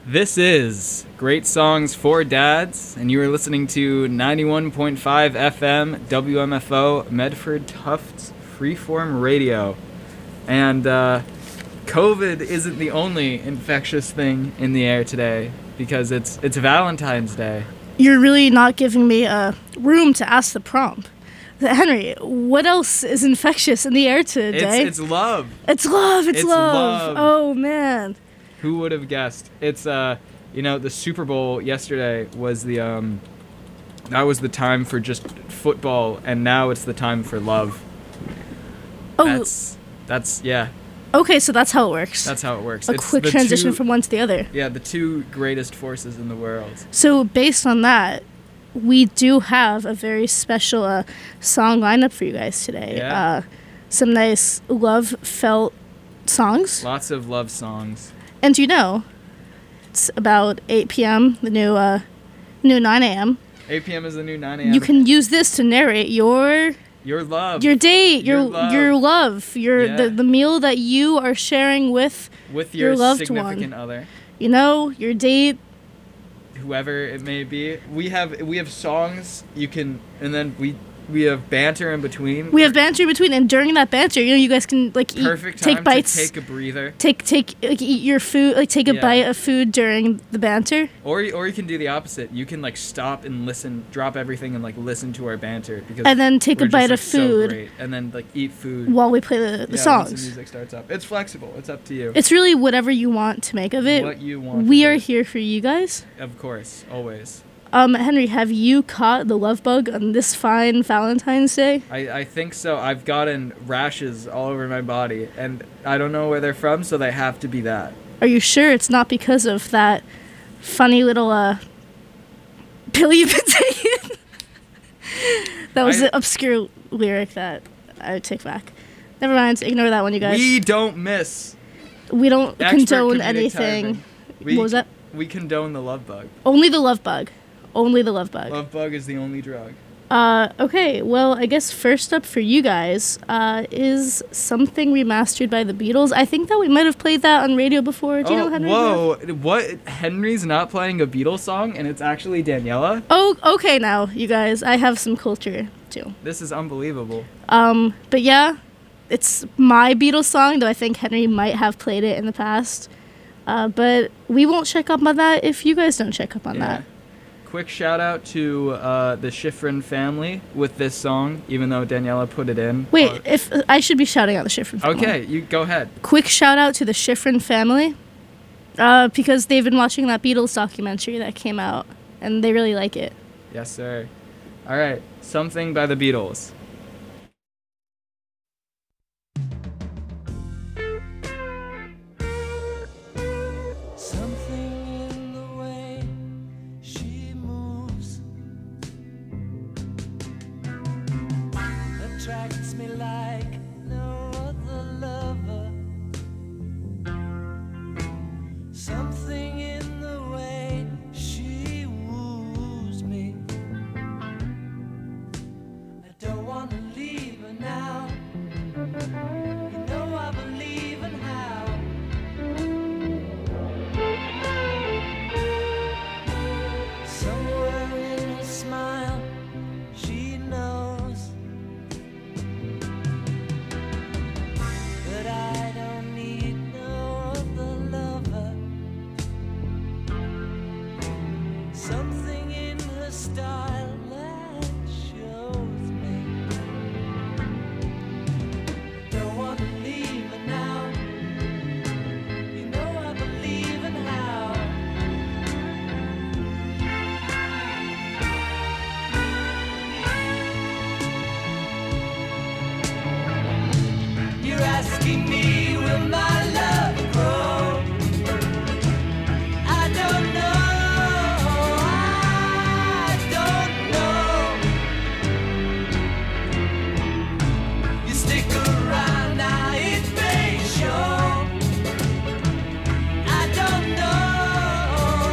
This is Great Songs for Dads, and you are listening to 91.5 FM WMFO Medford Tufts Freeform Radio. And COVID isn't the only infectious thing in the air today, because it's Valentine's Day. You're really not giving me room to ask the prompt. Henry, what else is infectious in the air today? It's love. It's love. It's love. Oh, man. Who would have guessed? It's the Super Bowl yesterday was that was the time for just football, and now it's the time for love. Oh, that's yeah. Okay, so that's how it works. That's how it works. It's quick transition from one to the other. Yeah, the two greatest forces in the world. So based on that, we do have a very special song lineup for you guys today. Yeah. Some nice love-felt songs. Lots of love songs. And it's about 8 p.m., the new 9 a.m. 8 p.m. is the new 9 a.m. You can use this to narrate your love, your date, your love, the meal that you are sharing with your loved significant one. other. Your date, whoever it may be. We have songs you can, and then we have banter in between. We have banter in between, and during that banter, you guys can perfect take time bites, to take a breather, eat your food, take a bite of food during the banter. Or you can do the opposite. You can stop and listen, drop everything, and listen to our banter and then take a bite of food, so great, and then eat food while we play the songs. Once the music starts up, it's flexible. It's up to you. It's really whatever you want to make of it. What you want. We are here for you guys. Of course, always. Henry, have you caught the love bug on this fine Valentine's Day? I think so. I've gotten rashes all over my body, and I don't know where they're from, so they have to be that. Are you sure it's not because of that funny little pill you've been taking? That was an obscure lyric that I would take back. Never mind, ignore that one, you guys. We don't miss. We don't condone anything. What was that? We condone the love bug. Only the love bug. Only the love bug. Love bug is the only drug. Okay, well, I guess first up for you guys is Something Remastered by the Beatles. I think that we might have played that on radio before. Do you know Henry? Whoa, what? Henry's not playing a Beatles song, and it's actually Daniela? Oh, okay now, you guys. I have some culture, too. This is unbelievable. But yeah, it's my Beatles song, though I think Henry might have played it in the past. But we won't check up on that if you guys don't check up on that. Quick shout out to the Schifrin family with this song, even though Daniela put it in. Wait, if I should be shouting out the Schifrin family. Okay, you go ahead. Quick shout out to the Schifrin family, because they've been watching that Beatles documentary that came out, and they really like it. Yes, sir. All right, Something by the Beatles. Attracts me like no other lover. Something in the way she woos me. I don't want to leave her now. You know I believe in how. Somewhere in her smile, she knows. But I don't need no other lover. Something in her style that shows me. Don't want to leave her now. You know I believe in how. You're asking me, will my love grow? I don't know, You stick around now, it may show. I don't know,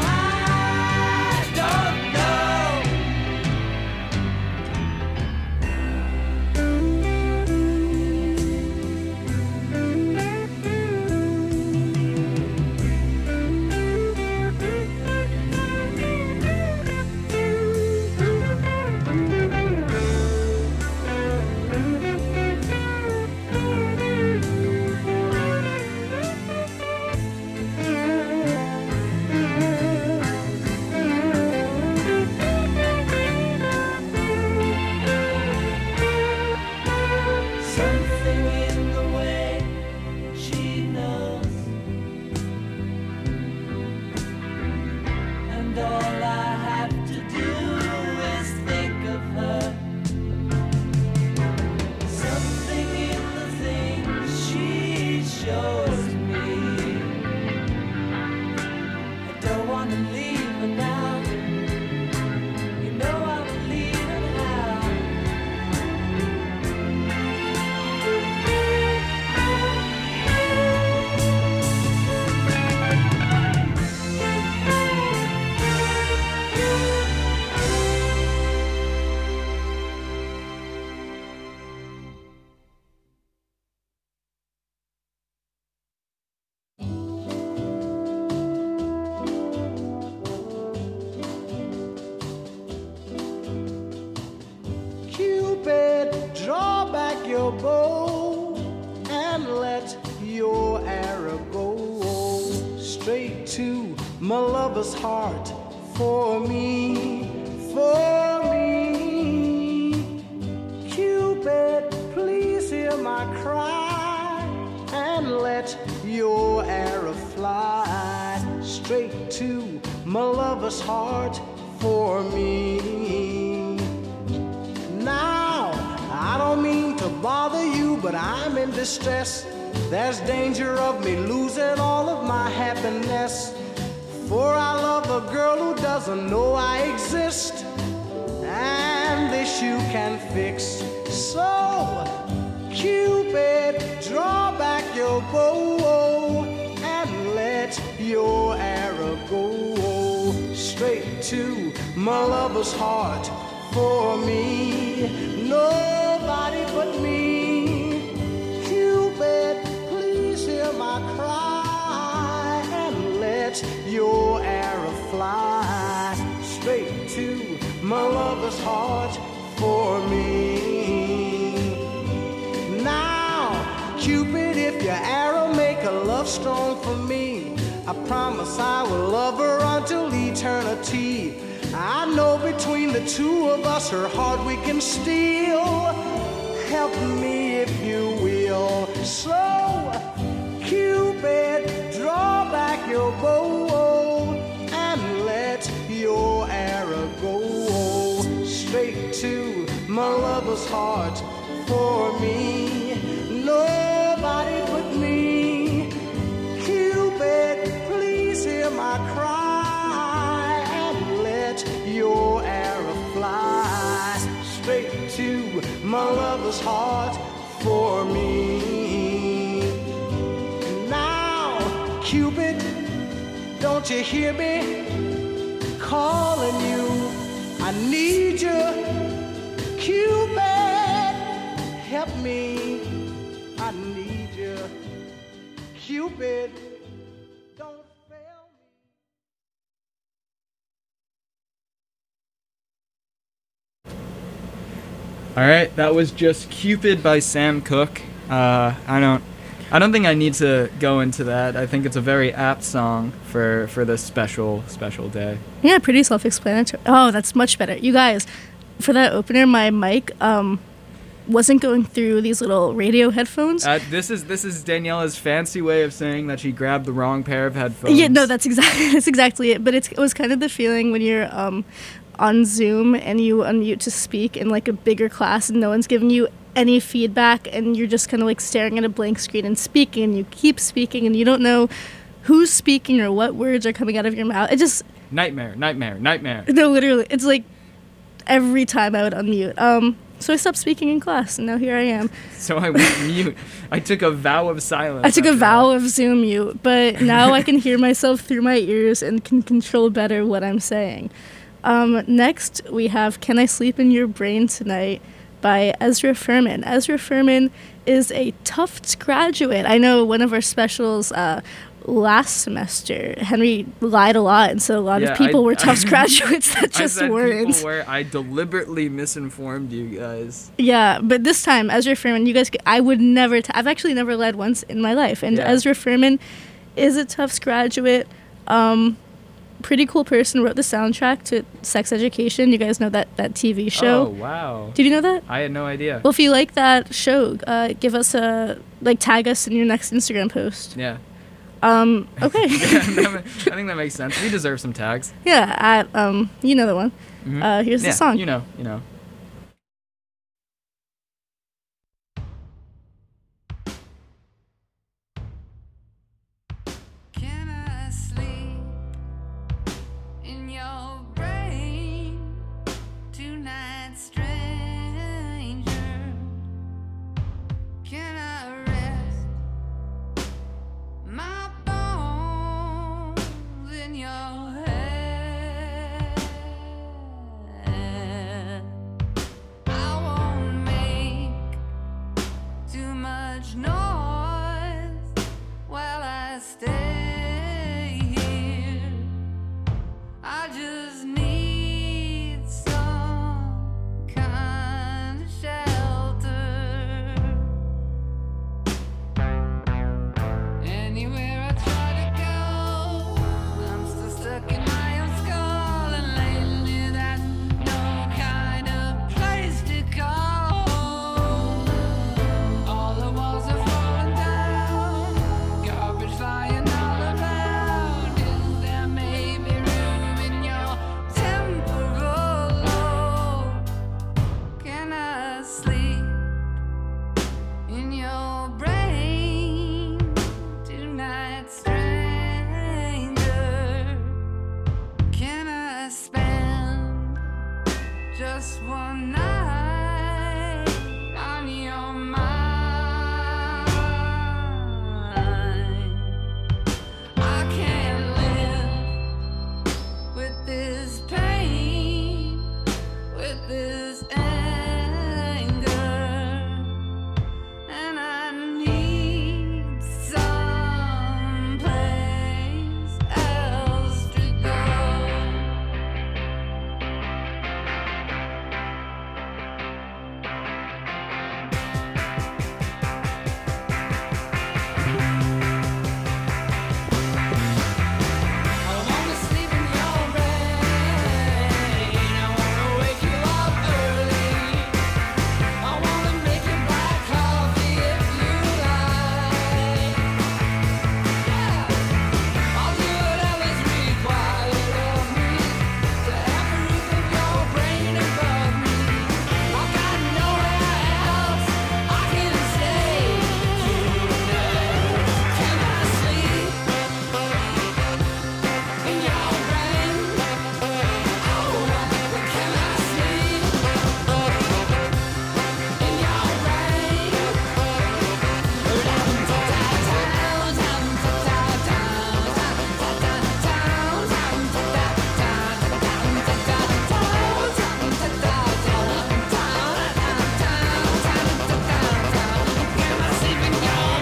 bow and let your arrow go straight to my lover's heart for me, for me. Cupid, please hear my cry and let your arrow fly straight to my lover's heart for me. Now, I don't mean to bother you, but I'm in distress. There's danger of me losing all of my happiness. For I love a girl who doesn't know I exist, and this you can fix. So, Cupid, draw back your bow and let your arrow go straight to my lover's heart for me. Nobody but me. Cupid, please hear my cry and let your arrow fly straight to my lover's heart for me. Now, Cupid, if your arrow make a love stone for me, I promise I will love her until eternity. I know between the two of us her heart we can steal. Help me if you will. So, Cupid, draw back your bow and let your arrow go straight to my lover's heart for me. Nobody but me. Cupid, please hear my cry and let your arrow fly straight to my lover's heart for me. Now, Cupid, don't you hear me calling you? I need you, Cupid, help me. I need you, Cupid, don't fail me. All right, that was just Cupid by Sam Cooke. I don't think I need to go into that. I think it's a very apt song for this special day. Yeah, pretty self-explanatory. Oh, that's much better. You guys, for that opener, my mic wasn't going through these little radio headphones. This is Daniela's fancy way of saying that she grabbed the wrong pair of headphones. Yeah, no, that's exactly it. But it was kind of the feeling when you're on Zoom and you unmute to speak in like a bigger class and no one's giving you any feedback and you're just kind of like staring at a blank screen and speaking and you keep speaking and you don't know who's speaking or what words are coming out of your mouth. It just nightmare. No, literally, it's like every time I would unmute. So I stopped speaking in class and now here I am. So I went mute. I took a vow of silence. I took a vow of Zoom mute, but now I can hear myself through my ears and can control better what I'm saying. Next, we have Can I Sleep in Your Brain Tonight by Ezra Furman. Ezra Furman is a Tufts graduate. I know one of our specials last semester, Henry lied a lot, and so a lot of people were Tufts graduates that just weren't. I deliberately misinformed you guys. Yeah, but this time, Ezra Furman, you guys, I would never, I've actually never lied once in my life, and Ezra Furman is a Tufts graduate. Pretty cool person, wrote the soundtrack to Sex Education. You guys know that TV show? Oh, wow. Did you know that? I had no idea. Well, if you like that show, give us tag us in your next Instagram post. Yeah. Okay. I think that makes sense. We deserve some tags. Yeah, at, you know the one. Mm-hmm. Here's the song. You know. Can I sleep in your brain tonight, stranger? Can I rest my bones in your head? Anywhere I try to go, I'm still stuck in my own skull, and lately that's no kind of place to go. All the walls are falling down, garbage flying all around. Is there maybe room in your temporal lobe? Can I sleep in your brain tonight, stranger? Can I spend just one night on your mind? I can't live with this pain, with this anger, and I need some place else to go. I wanna sleep in your rain. I wanna wake you up early. I wanna make you black coffee if you like. Yeah, I'll do whatever's required of me to have the roof of your brain above me. I got nowhere else I can stay tonight. Can I sleep in your brain? Oh, can I sleep in your brain? Can I sleep in your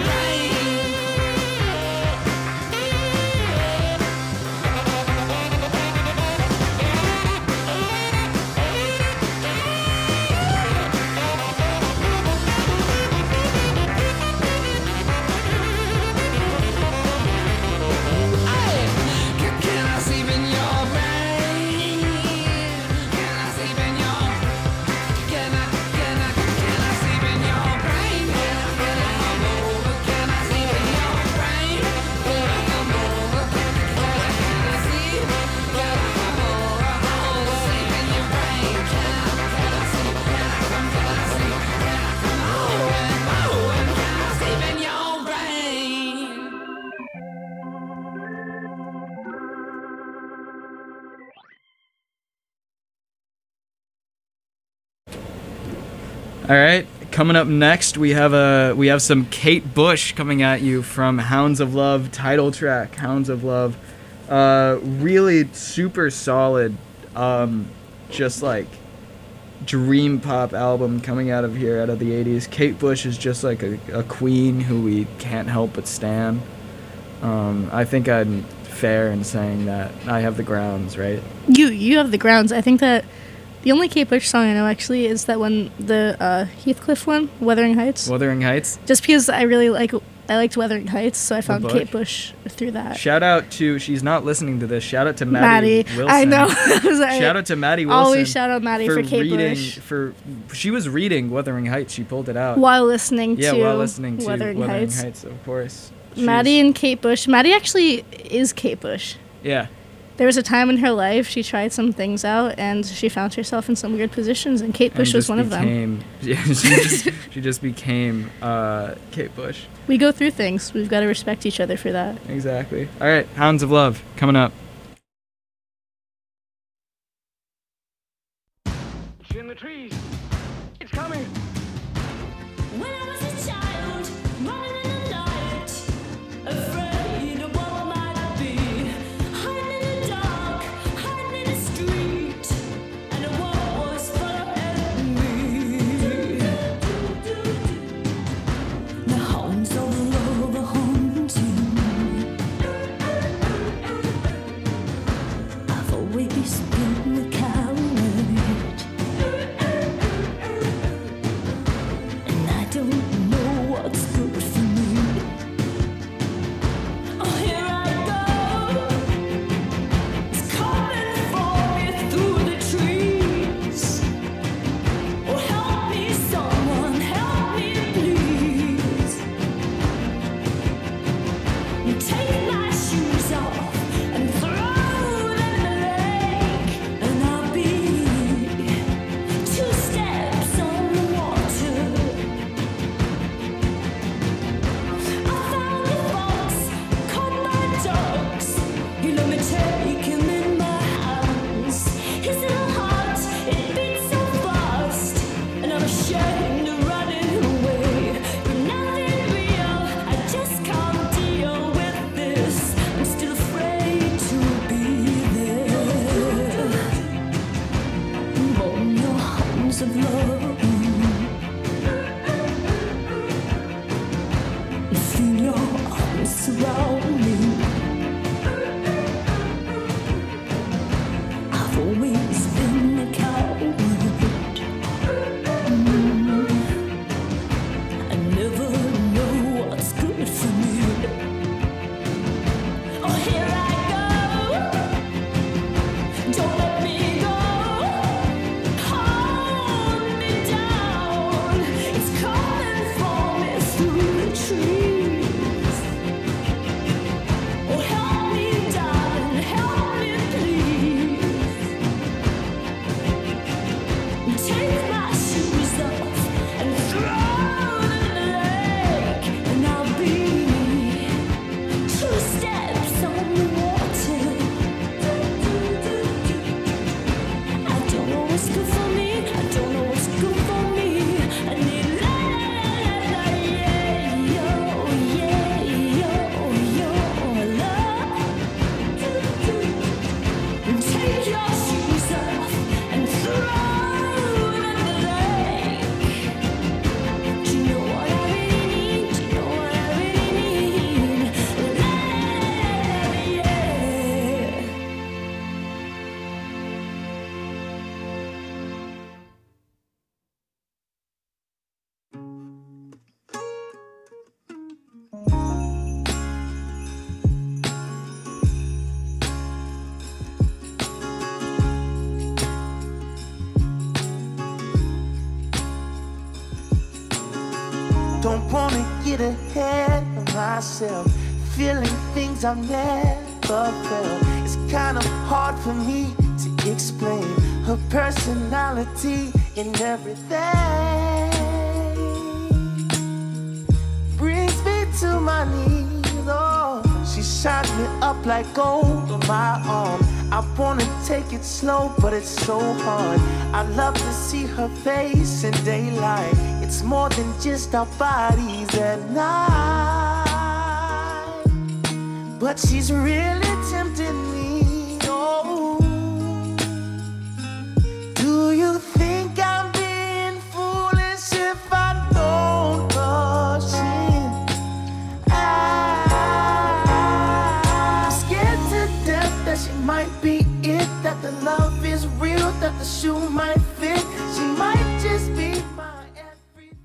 Can I sleep in your brain? Can I sleep in your? Can I sleep in your brain? Can I come over? Can I sleep in your brain? Can I come over? Can I sleep? Can I come over? I wanna sleep in your brain. Can I sleep? Can I come? Can I sleep? Can I come over? Can I sleep in your brain? All right, coming up next, we have some Kate Bush coming at you from Hounds of Love title track, Hounds of Love. Really super solid, just like dream pop album coming out of here, out of the 80s. Kate Bush is just like a queen who we can't help but stan. I think I'm fair in saying that. I have the grounds, right? You have the grounds. I think that the only Kate Bush song I know actually is that one, the Heathcliff one, Wuthering Heights. Wuthering Heights. Just because I liked Wuthering Heights, so I found Bush? Kate Bush through that. Shout out to, she's not listening to this, shout out to Maddie Wilson. I know. Shout out to Maddie Wilson. Always shout out Maddie for Kate reading, Bush. She was reading Wuthering Heights, she pulled it out. While listening to Wuthering Heights, of course. Maddie and Kate Bush. Maddie actually is Kate Bush. Yeah. There was a time in her life she tried some things out and she found herself in some weird positions, and Kate Bush was one of them. Yeah, she just became Kate Bush. We go through things. We've got to respect each other for that. Exactly. All right, Hounds of Love coming up. It's in the trees. It's coming. When I was a child, running in the night, afraid of what might be, hiding in the dark, hiding in the street, and the world was full of enemy. The hounds of love are haunting. feel your arms surround me. I've always been a coward. I never know what's good for me. Oh, here I go. Don't let me go. Hold me down. It's coming for me through the trees. Oh, help me, darling, help me, please. Take my shoes off and throw them in the lake, and I'll be 2 steps on the water. I don't know what's good for me. I don't know what's good for me. I need la la la yeah yo love. Take your shoes off and throw them in the lake. Do you know what I really need? Do you know what I really need? La yeah. Don't wanna get ahead of myself, feeling things I've never felt. It's kind of hard for me to explain her personality and everything. Brings me to my knees, oh. She shines me up like gold on my arm. I wanna take it slow, but it's so hard. I love to see her face in daylight. It's more than just our bodies at night. But she's really tempting me, oh. Do you think I'm being foolish if I don't rush in? I'm scared to death that she might be it, that the love is real, that the shoe might fit. She might just be my everything.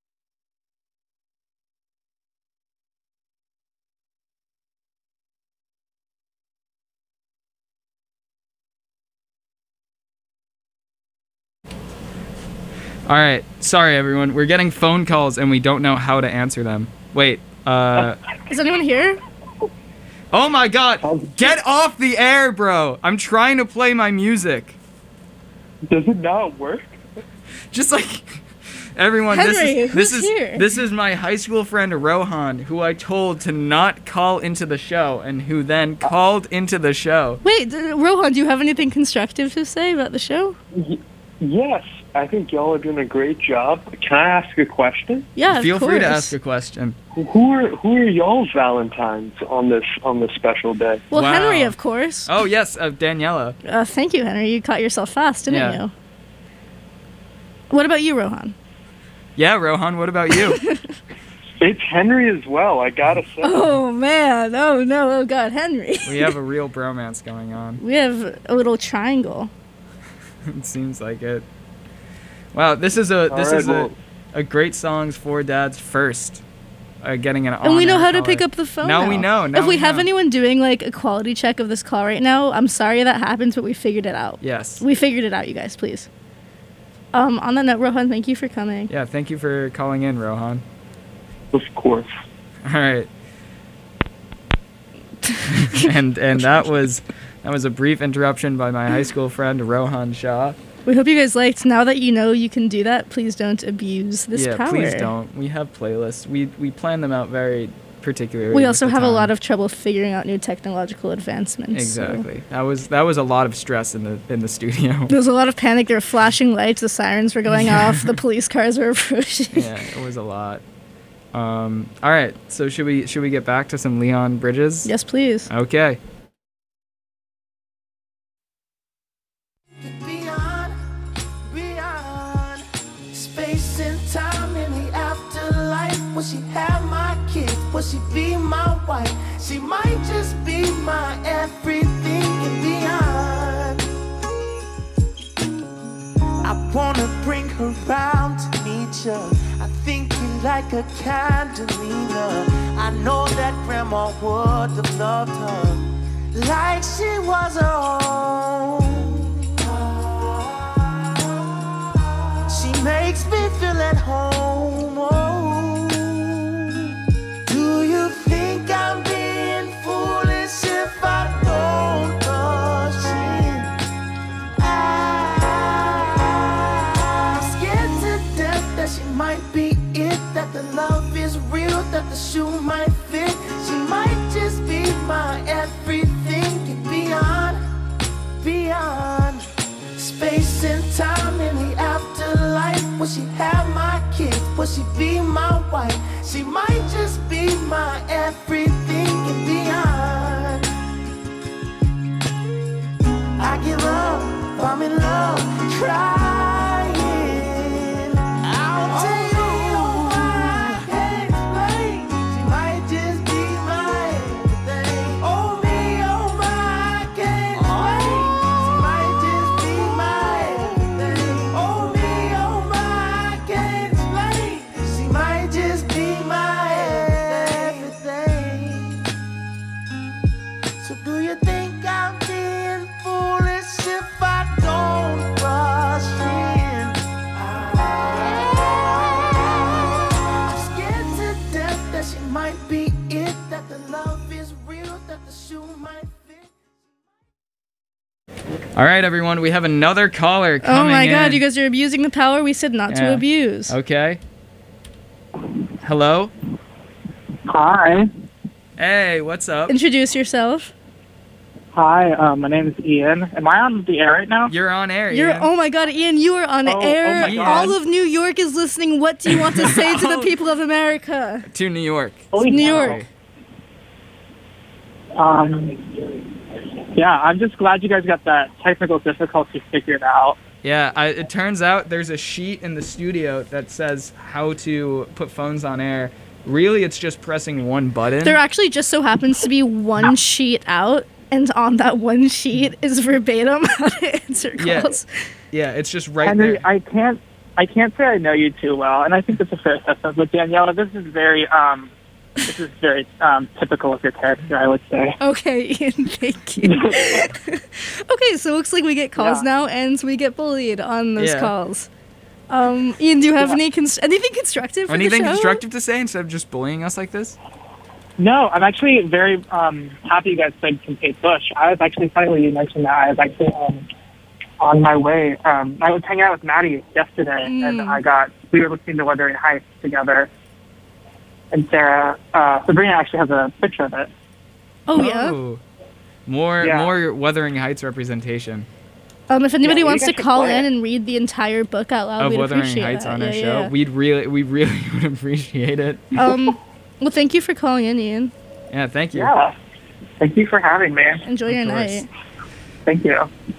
All right, sorry everyone. We're getting phone calls and we don't know how to answer them. Wait, Is anyone here? oh my God! Get off the air, bro! I'm trying to play my music. Does it not work? Just like everyone, Henry, this who's is here? this is my high school friend Rohan, who I told to not call into the show, and who then called into the show. Wait, Rohan, do you have anything constructive to say about the show? Yes, I think y'all are doing a great job. Can I ask a question? Yeah, Feel of free to course. ask a question. Who are y'all's Valentines on this special day? Well, Wow. Henry, of course. Oh yes, Daniela. Thank you, Henry. You caught yourself fast, didn't Yeah. you? What about you, Rohan? Yeah, Rohan. What about you? It's Henry as well. I gotta say. Oh, man. Oh, no. Oh, God. Henry. We have a real bromance going on. We have a little triangle. It seems like it. Wow, this is All right, well, a great songs for dads first. Getting an And we know on-air how to call. pick up the phone. Now we know. Now if we have know. anyone doing like a quality check of this call right now, I'm sorry that happens, but we figured it out. Yes. We figured it out, you guys, please. On that note, Rohan, thank you for coming. Yeah, thank you for calling in, Rohan. of course. All right. and that was a brief interruption by my high school friend Rohan Shah. We hope you guys liked. Now that you know you can do that, please don't abuse this Yeah, power. please don't. We have playlists. We plan them out very particularly. We with also the have a time. lot of trouble figuring out new technological advancements. so- Exactly. That was a lot of stress in the studio. There was a lot of panic. There were flashing lights. The sirens were going off. The police cars were approaching. Yeah, it was a lot. All right. So should we get back to some Leon Bridges? Yes, please. Okay. Beyond space and time in the afterlife, will she have my kids? Will she be my wife? She might just be my everything and beyond. I wanna bring her round to meet ya. I think you like a Candelina. I know that grandma would have loved her like she was her own. She makes me feel at home. Oh. Do you think I'm being foolish if I don't rush in? I'm scared to death that she might be it, that the love is real, that the shoe might fit. She might just be my everything and beyond, beyond space and time in the afterlife. Will she have my kids? Will she be my wife? She might just be my everything and beyond. I give up, I'm in love, crying. I'll tell you I can't explain. She might just be my everything. Oh me, oh my, I can't explain. She might just be my everything. Oh me, oh my, I can't explain. She might just be my everything. So do you think I'm being foolish if I don't rush in? I'm scared to death that she might be it, that the love is real, that the shoe might fit. All right, everyone, we have another caller Oh coming my god, in. you guys are abusing the power we said not to Yeah. abuse. Okay. Hello? Hi. Hey, what's up? Introduce yourself. Hi, my name is Ian. Am I on the air right now? You're on air, You're Ian. oh my god, Ian, you are on Oh air. my God. All of New York is listening. What do you want to say to the Oh. people of America? To New York. Holy New cow. York. Yeah, I'm just glad you guys got that technical difficulty figured out. Yeah, it turns out there's a sheet in the studio that says how to put phones on air. Really, it's just pressing one button. There actually just so happens to be one sheet out, and on that one sheet is verbatim how to answer Yeah. calls. Yeah, it's just right Henry, there. I can't say I know you too well, and I think that's a fair assessment. But Daniela, this is very typical of your character, I would say. Okay, Ian, thank you. Okay, so it looks like we get calls Yeah. now, and we get bullied on those Yeah. calls. Ian, do you have anything constructive for Anything the show? constructive to say instead of just bullying us like this? No, I'm actually very happy you guys played some Kate Bush. I was actually, funny when you mentioned that, I was actually on my way. I was hanging out with Maddie yesterday, and we were listening to Wuthering Heights together. And Sabrina actually has a picture of it. Oh, yeah? More Wuthering Heights representation If anybody Yeah, wants you to guys should call play in it. and read the entire book out loud, of we'd Wuthering appreciate Heights that. on our Yeah, show. yeah. We really would appreciate it. Well, thank you for calling in, Ian. Yeah, thank you. Yeah. Thank you for having me. Enjoy your course. night. Thank you.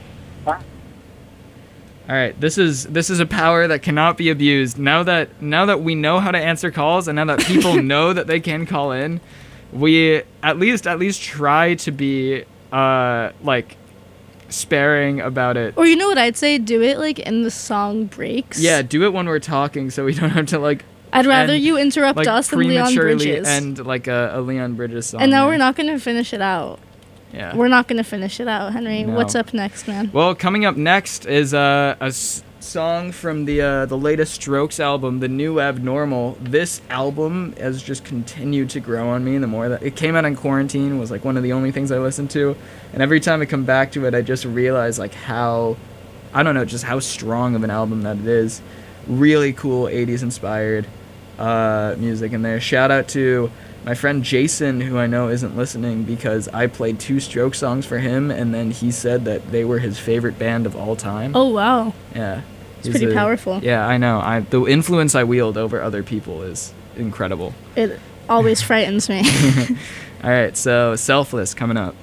All right, this is a power that cannot be abused. Now that we know how to answer calls, and now that people know that they can call in, we at least try to be like sparing about it. Or you know what I'd say? Do it like in the song breaks. Yeah, do it when we're talking, so we don't have to like. I'd rather end, you interrupt like, us than Leon prematurely Bridges. end like a Leon Bridges song. And now yeah. we're not going to finish it out. Yeah. We're not going to finish it out, Henry. No. What's up next, man? Well, coming up next is a song from the latest Strokes album, The New Abnormal. This album has just continued to grow on me. The more that it came out in quarantine, was like one of the only things I listened to, and every time I come back to it, I just realize like how, I don't know, just how strong of an album that it is. Really cool 80s inspired music in there. Shout out to my friend Jason, who I know isn't listening, because I played 2 Strokes songs for him, and then he said that they were his favorite band of all time. Oh, wow. Yeah. It's pretty powerful. Yeah, I know. The influence I wield over other people is incredible. It always frightens me. All right, so Selfless coming up.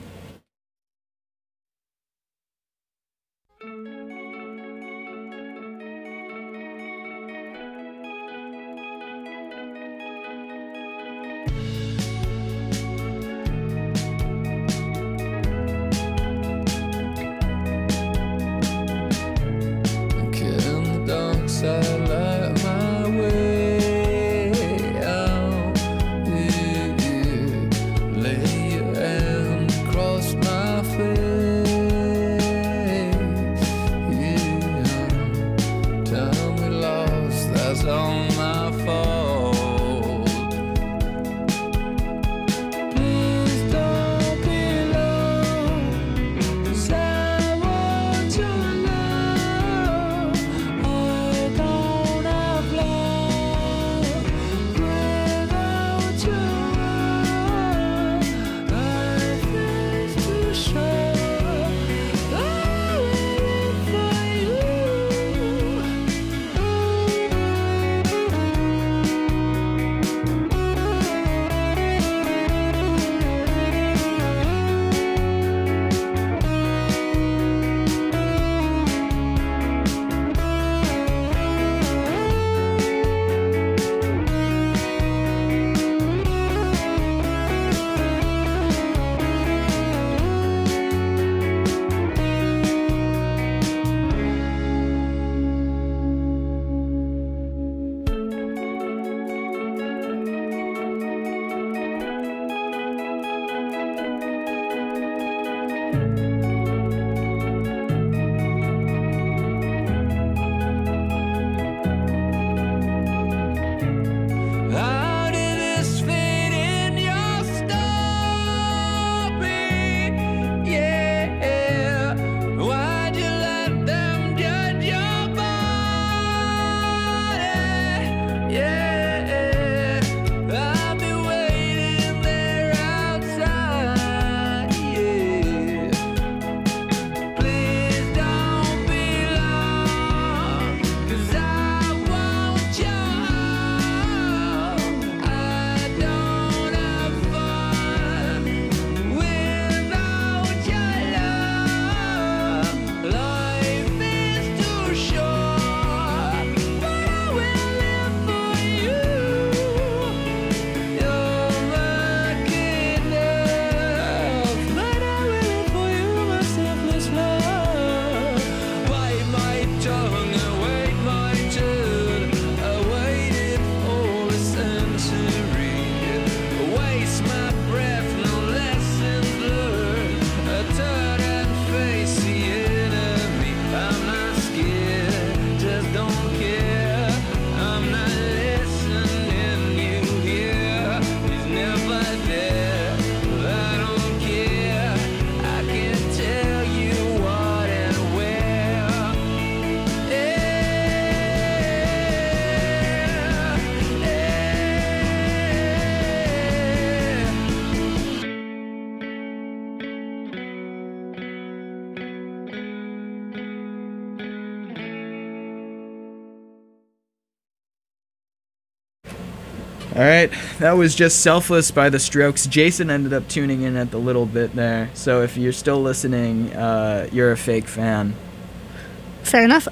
All right, that was just Selfless by The Strokes. Jason ended up tuning in at the little bit there. So if you're still listening, you're a fake fan. Fair enough.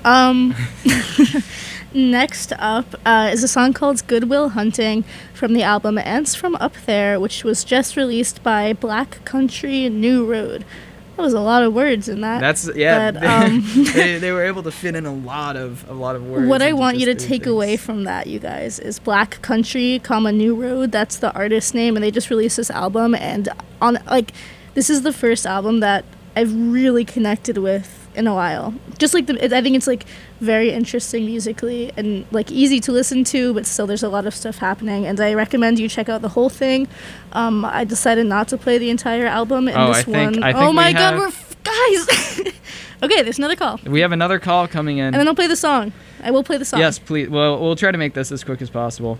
Next up is a song called Goodwill Hunting from the album Ants from Up There, which was just released by Black Country New Road. That was a lot of words in that. Yeah. But, they were able to fit in a lot of words. what I into want you to just take things. away from that, you guys, is Black Country, New Road. That's the artist name, and they just released this album. And this is the first album that I've really connected with in a while. Just like I think it's like very interesting musically and like easy to listen to, but still there's a lot of stuff happening. And I recommend you check out the whole thing. I decided not to play the entire album in this one. Oh my god, we're guys. Okay, there's another call. We have another call coming in. And then I'll play the song. I will play the song. Yes, please. Well, we'll try to make this as quick as possible.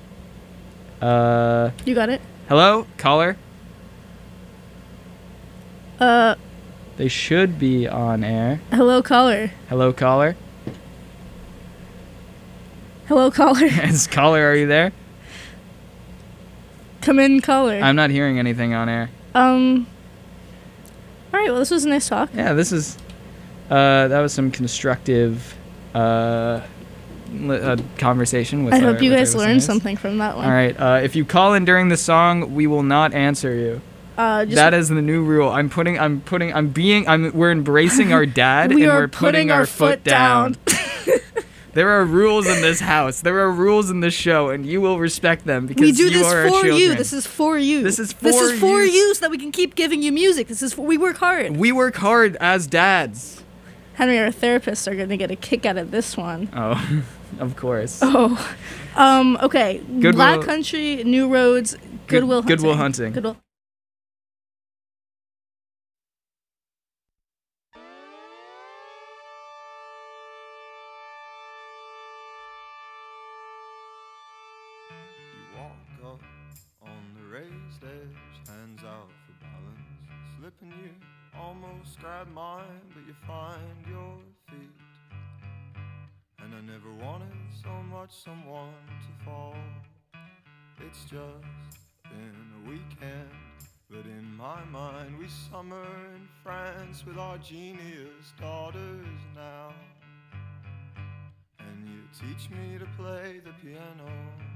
You got it? Hello, caller. Hello, They should be on air. caller. Hello, caller. Hello, caller. Yes, caller, are you there? Come in, caller. I'm not hearing anything on air. All right, well, this was a nice talk. Yeah, this is. That was some constructive conversation with. I hope you with our guys learned listeners. something from that one. All right. If you call in during the song, we will not answer you. That is the new rule. We're embracing our dad We and are we're putting our foot down. There are rules in this house. There are rules in this show, and you will respect them because We do you this are our for you. children. This is for you. This is This is for you. you so that we can keep giving you music. We work hard. We work hard as dads. Henry, our therapists are going to get a kick out of this one. Oh, of course. Oh. Okay. Goodwill- Black Country, New Roads, Goodwill Hunting. Goodwill Hunting. Goodwill. You walk up on the raised edge, hands out for balance, slipping you almost grab mine, but you find your feet. And I never wanted so much someone to fall. It's just been a weekend, but in my mind we summer in France with our genius daughters now. And you teach me to play the piano.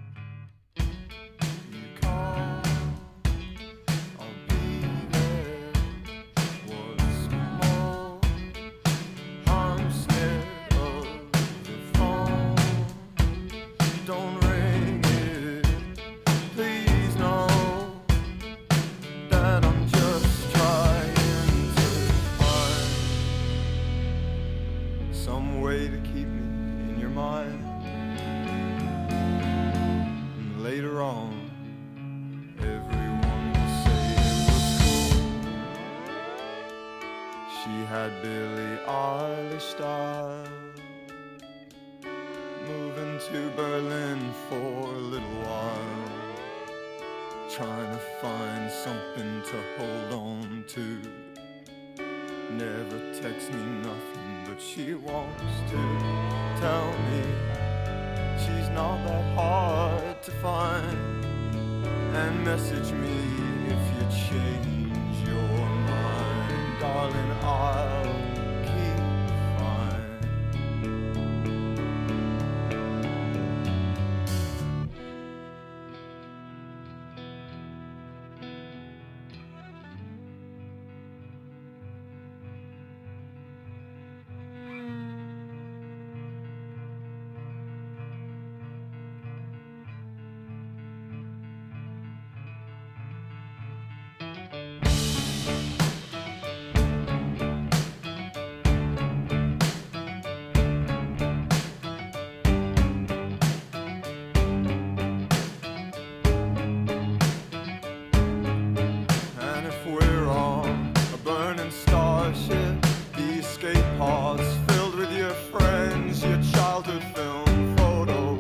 You call, I'll be there. What's more, I'm scared of the phone. Don't ring it, please know that I'm just trying to find some way to keep me in your mind. And later on, everyone will say it was cool. She had Billie Eilish style. Moving to Berlin for a little while, trying to find something to hold on to. Never texts me nothing, but she wants to tell me she's not that hard to find. And message me if you change your mind, darling, I'll keep fine. And if we're on a burning starship, the escape pods filled with your friends, your childhood film photos,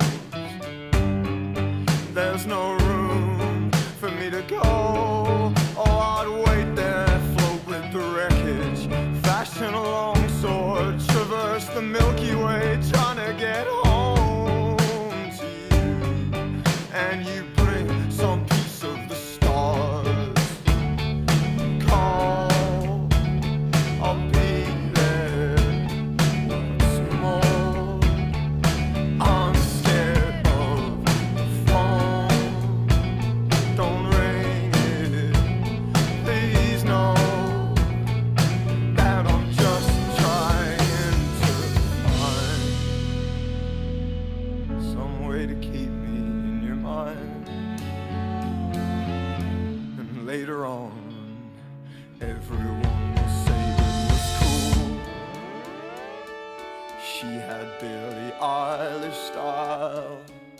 there's no room for me to go. Oh, I'd wait there, float with the wreckage, fashion a long sword, traverse the Milky Way, trying to get home to you. And you later on, everyone will say it was cool. She had Billie Eilish style.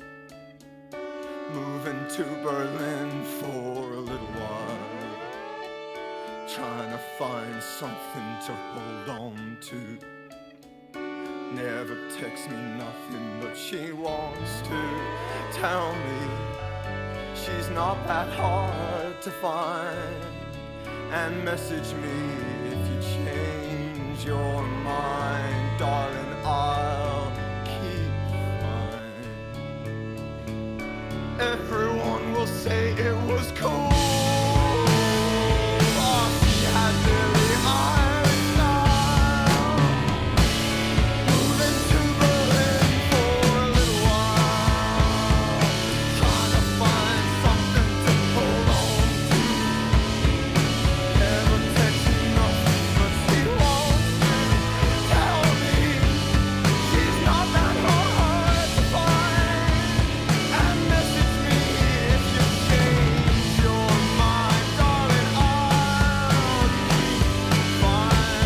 Moving to Berlin for a little while, trying to find something to hold on to. Never texts me nothing, but she wants to tell me she's not that hard to find. And message me if you change your mind, darling, I'll keep fine. Everyone will say it was cool. Oh, she had Billie Eilish style. Moving to Berlin for a little while, trying to find something to hold on to. Never text me nothing, but she wants to tell me she's not that hard to find. And message me if you change your mind, darling, I'll keep fine.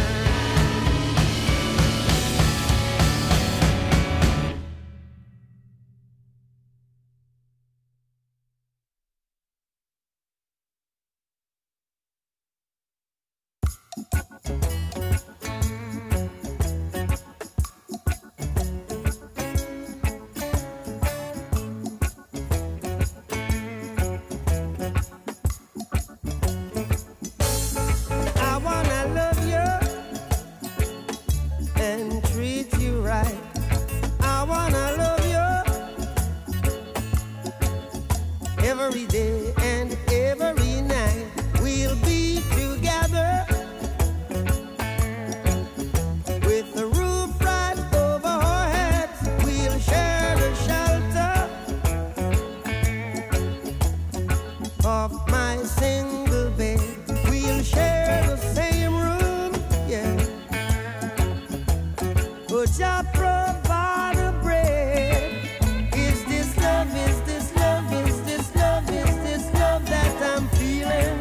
I wanna love you and treat you right. I wanna love you every day and every night. We'll be together with the roof right over our heads. We'll share the shelter of my single bed. We'll share the same room, yeah. But Jah provide the bread. Is this love? Is this love? Is this love? Is this love that I'm feeling?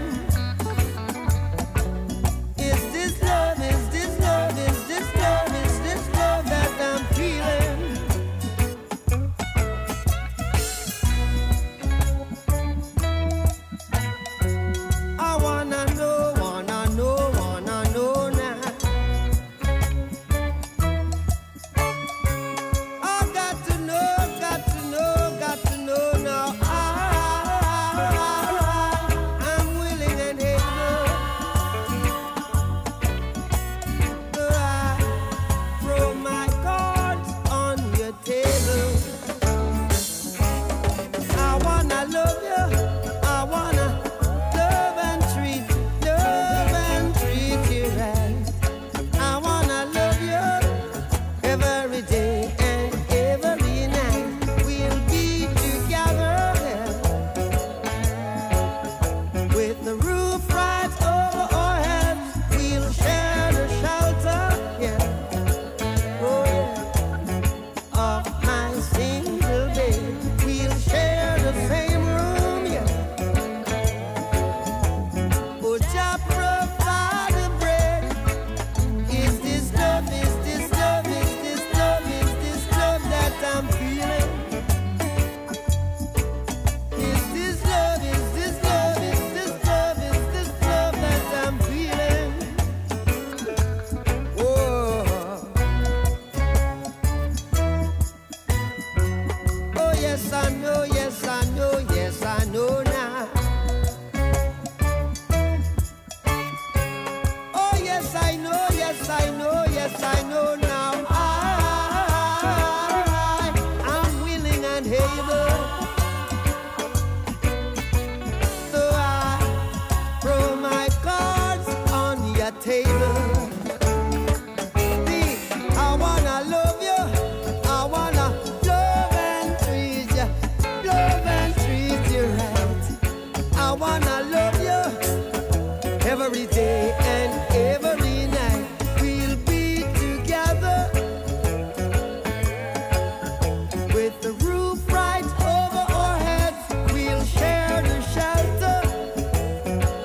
Is this love? Is this love? Is this love? Is this love that I'm feeling? I wanna know now. I got to know now. I'm willing and able. I throw my cards on your table. I wanna love you. I wanna love and treat you right. I wanna love you every day and every night. We'll be together with the roof right over our heads. We'll share the shelter, yeah, oh yeah, of my single bed. We'll share the same room, yeah. But Jah provide the bread. Is this love? Is this love? Is this love? Is this love that I'm feeling? Is this love? Is this love? Is this love? Is this love that I'm feeling? Oh, oh yes I know, yes I know, yes I know now. Oh yes I know, yes I know, yes I know now. I'm willing and able. So I throw my cards on your table. See, I wanna love you. I wanna love and treat you. Love and treat you right. I wanna love you every day and every night. We'll be together with the roof right over our heads. We'll share the shelter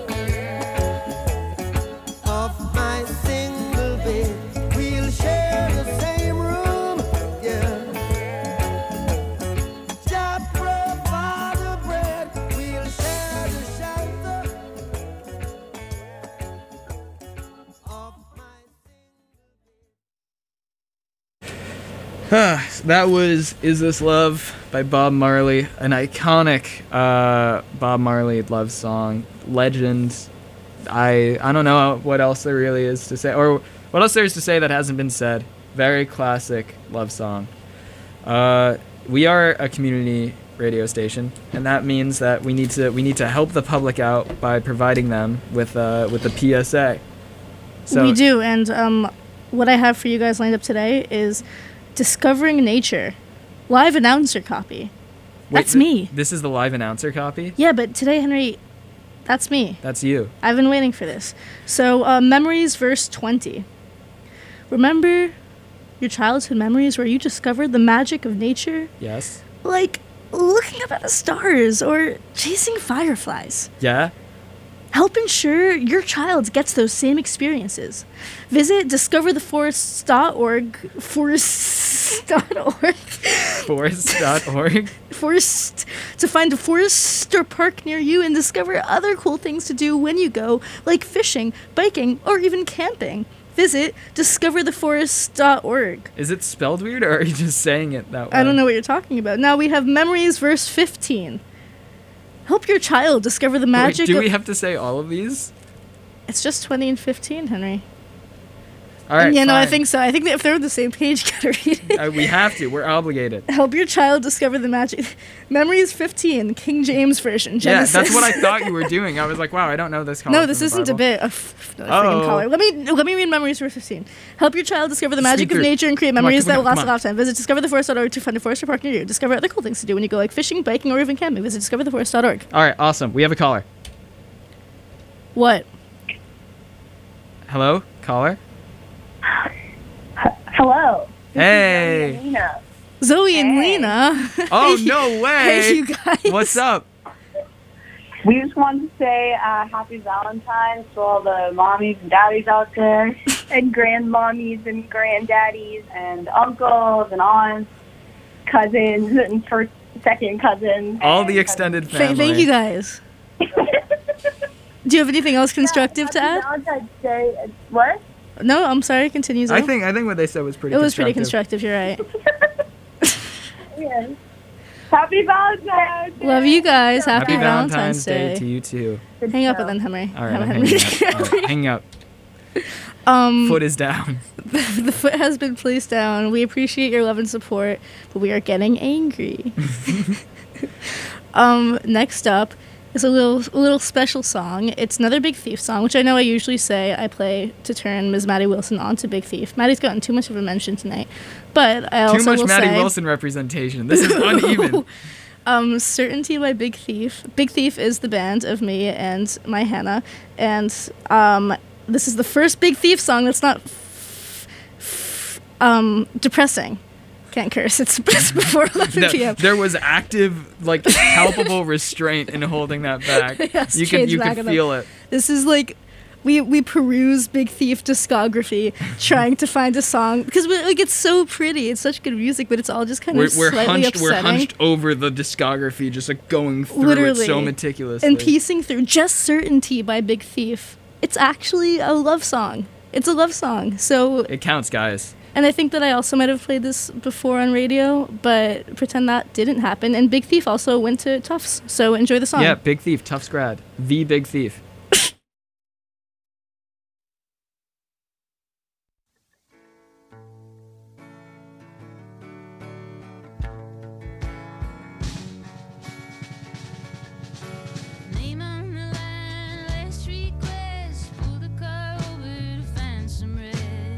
That was Is This Love by Bob Marley, an iconic Bob Marley love song, legend. I don't know what else there really is to say, or what else there is to say that hasn't been said. Very classic love song. We are a community radio station, and that means that we need to help the public out by providing them with the PSA. So We do, and what I have for you guys lined up today is Discovering Nature, live announcer copy. That's me. This is the live announcer copy? Yeah, but today, Henry, that's me. That's you. I've been waiting for this. So, Memories, verse 20. Remember your childhood memories where you discovered the magic of nature? Yes. Like looking up at the stars or chasing fireflies. Yeah? Help ensure your child gets those same experiences. Visit discovertheforest.org, forest.org. Forest.org? Forest, to find a forest or park near you and discover other cool things to do when you go, like fishing, biking, or even camping. Visit discovertheforest.org. Is it spelled weird, or are you just saying it that way? I don't know what you're talking about. Now we have Memories, verse 15. Help your child discover the magic Wait, do of... we have to say all of these? It's just 20 and 15, Henry. All right, Yeah, no, I fine. think so. I think that if they're on the same page, you gotta read it. We have to. We're obligated. Help your child discover the magic. Memories 15, King James Version, Genesis. Yeah, that's what I thought you were doing. I was like, wow, I don't know this. No, this isn't a bit. Freaking color. Let me read Memories verse 15. Help your child discover the magic Speak of through. nature and create Come on, memories come that on, will last come a on. lifetime. Visit discovertheforest.org to find a forest or park near you. Discover other cool things to do when you go, like fishing, biking, or even camping. Visit discovertheforest.org. All right, awesome. We have a caller. What? Hello, caller. Hello. Hey. Lena. Zoe and Lena. Oh, Hey, no way. Hey, you guys. What's up? We just wanted to say happy Valentine's to all the mommies and daddies out there, and grandmommies and granddaddies, and uncles and aunts, cousins and first, second cousins. All and the extended family. Thank you guys. Do you have anything else constructive to add? Valentine's Day. What? No, I'm sorry. Continue, Zoe. I think what they said was pretty. It was pretty constructive. constructive. You're right. Yes. Happy Valentine's Day. Love you guys. Happy, Happy Valentine's Day Day. to you too. Hang up and then Henry. All right, Have I'm Henry. hanging up. All right, hang up. Foot is down. The foot has been placed down. We appreciate your love and support, but we are getting angry. Next up is a little special song. It's another Big Thief song, which I know I usually say I play to turn Ms. Maddie Wilson on to Big Thief. Maddie's gotten too much of a mention tonight, but I also Too much will Maddie say, Wilson representation. This is uneven. Certainty by Big Thief. Big Thief is the band of me and my Hannah, and this is the first Big Thief song that's not depressing. Can't curse. It's before 11 p.m. There was active, like, palpable restraint in holding that back. Yes, you change could back on feel them. it. This is like we peruse Big Thief discography trying to find a song because it's so pretty. It's such good music, but it's all just kind of We're slightly hunched. upsetting. We're hunched over the discography, just like going through Literally. it so meticulously. And piecing through Just Certainty by Big Thief. It's actually a love song. It's a love song. So It counts, guys. and I think that I also might have played this before on radio, but pretend that didn't happen. And Big Thief also went to Tufts, so enjoy the song. Yeah, Big Thief, Tufts grad, the Big Thief. Name on the line, last request. Pull the car over to find some rest.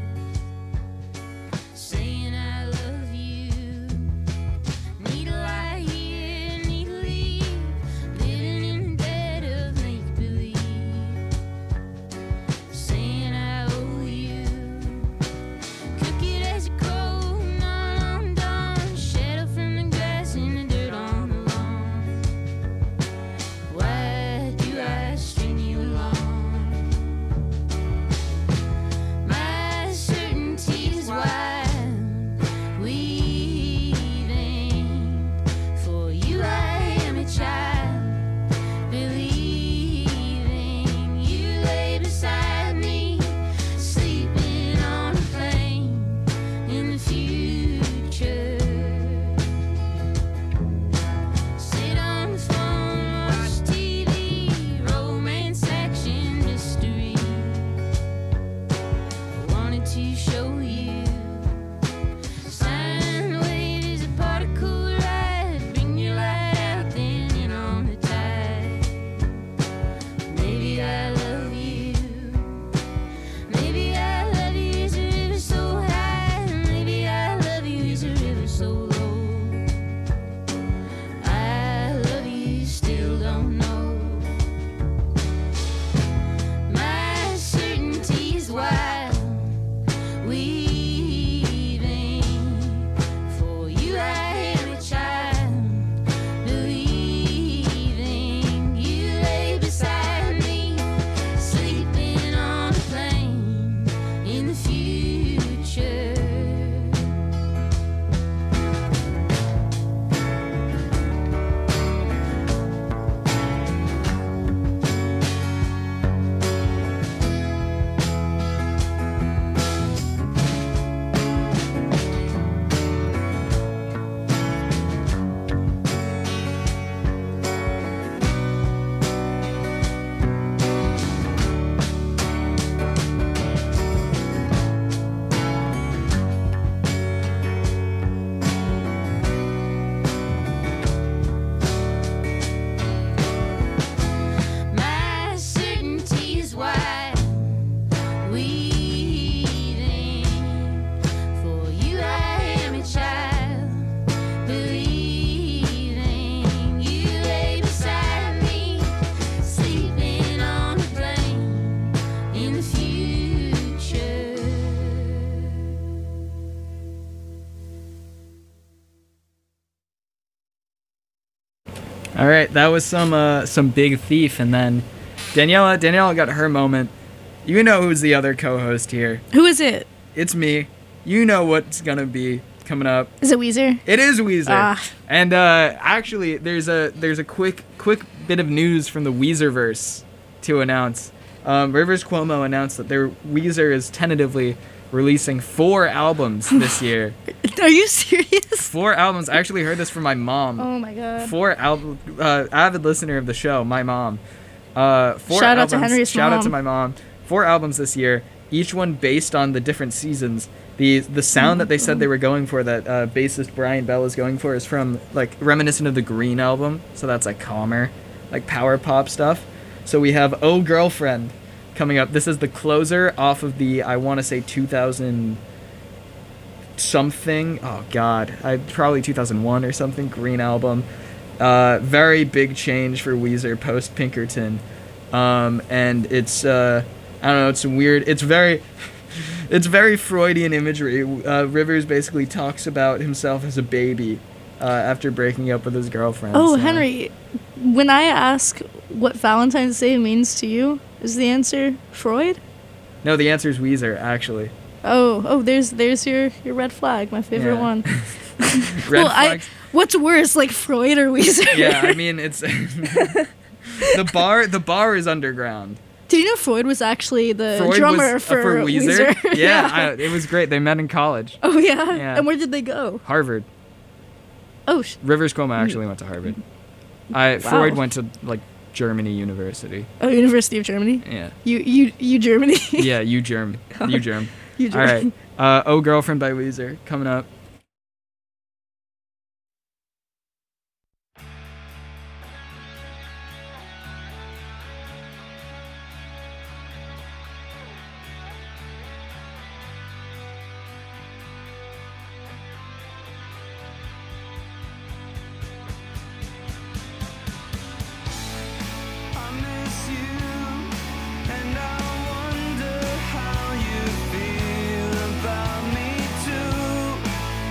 Saying I love you. Need a lie here, need to leave. Living in bed of make believe. All right, that was some Big Thief, and then Daniela got her moment. You know who's the other co-host here? Who is it? It's me. You know what's gonna be coming up. Is it Weezer? It is Weezer. Ah. And actually, there's a quick bit of news from the Weezerverse to announce. Rivers Cuomo announced that Weezer is tentatively releasing 4 albums this year. Are you serious? 4 albums. I actually heard this from my mom. Oh my god. 4 albums. Avid listener of the show, my mom. 4 Shout out to Henry's Shout mom. out to my mom. 4 albums this year, each one based on the different seasons. The sound that they said they were going for, that bassist Brian Bell is going for, is from like reminiscent of the Green album. So that's like calmer, like power pop stuff. So we have Oh Girlfriend coming up. This is the closer off of the, I want to say 2000 something. Oh God, probably 2001 or something. Green album. Very big change for Weezer post Pinkerton. And it's I don't know, it's weird. It's very Freudian imagery. Rivers basically talks about himself as a baby after breaking up with his girlfriend. Oh, so. Henry, when I ask what Valentine's Day means to you, is the answer Freud? No, the answer is Weezer, actually. Oh, there's your red flag, my favorite Yeah. one. Red flags. What's worse, like Freud or Weezer? Yeah, I mean, it's the bar is underground. Did you know Freud was actually the Freud drummer was, for Weezer? Weezer? Yeah, it was great. They met in college. Oh yeah? Yeah. And where did they go? Harvard. Oh. Rivers Cuomo actually went to Harvard. Freud went to like Germany University. Oh, University of Germany. Yeah. You Germany. Yeah, you germ. You germ. You All right. Oh Girlfriend by Weezer coming up. I miss you, and I wonder how you feel about me too.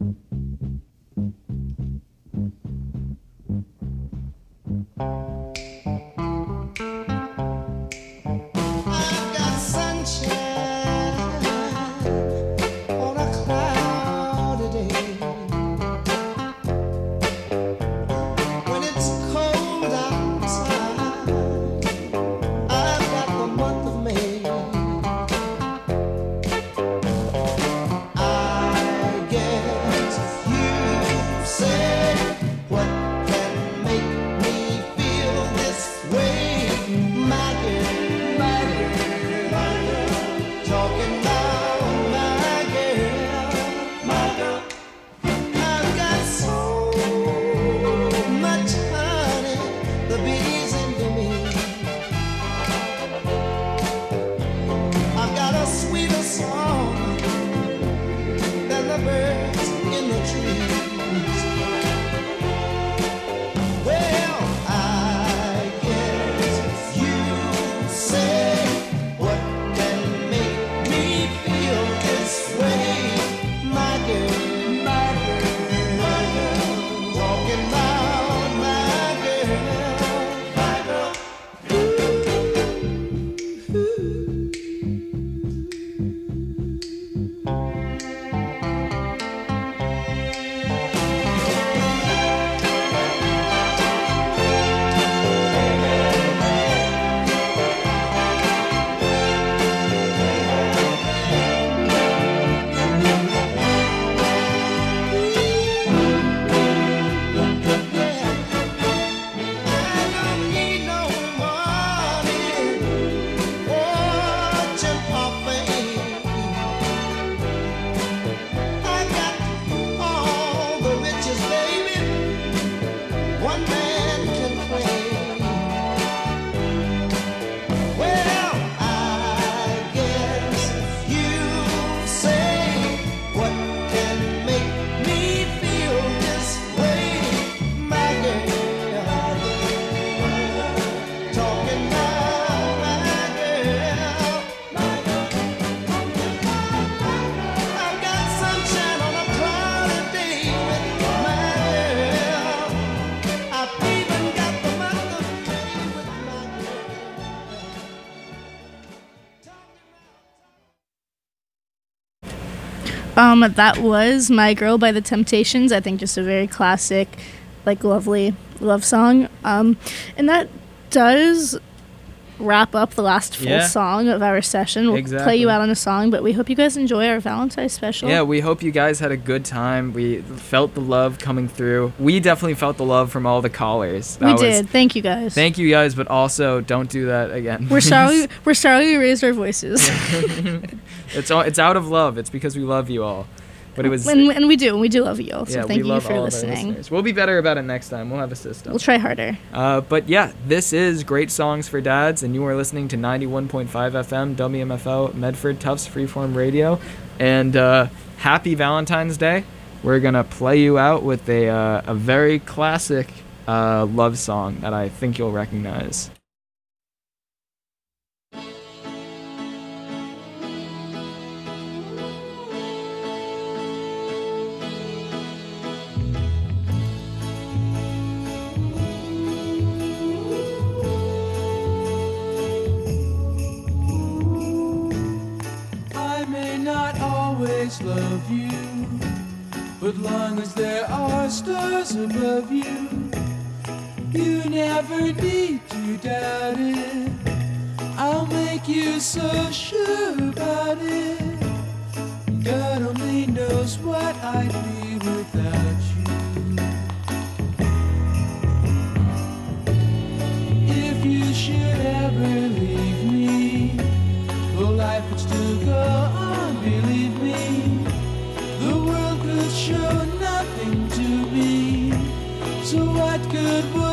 I've got sunshine on a cloudy day. When it's cold outside, I've got the month of May. I guess you say what can make me feel this way, my girl, my girl, my girl. Talking about my girl, my girl. I've got so much honey, the bees into me. I've got a sweeter song than the birds in the trees. Well, I guess you say what can make me feel this way, my girl, my girl, my girl. Talking about my girl, my girl. I don't need no money, fortune or fame. I got all the riches, baby, one man can claim. Well, I guess you say what can make me feel this way, my girl. Talking about my girl, my girl. I've got sunshine on a cloudy day with my girl. I've even got the month of May with my That was My Girl by The Temptations. I think just a very classic, like, lovely love song. And that does wrap up the last full Yeah. song of our session. We'll play Exactly. you out on a song, but we hope you guys enjoy our Valentine's special. Yeah, we hope you guys had a good time. We felt the love coming through. We definitely felt the love from all the callers. We did. Thank you guys. Thank you guys, but also don't do that again. We're sorry. We're sorry we raised our voices. It's out of love. It's because we love you all. But it was and we do love you all. So yeah, thank we you love for all of our listening. listeners. We'll be better about it next time. We'll have a system. We'll try harder. But yeah, this is Great Songs for Dads, and you are listening to 91.5 FM WMFO Medford Tufts Freeform Radio. And happy Valentine's Day. We're gonna play you out with a very classic love song that I think you'll recognize. I may not always love you, but long as there are stars above you, you never need to doubt it. I'll make you so sure about it. God only knows what I'd be without you. If you should ever leave me, well, life would still go on, believe me. The world could show nothing to me, so what good would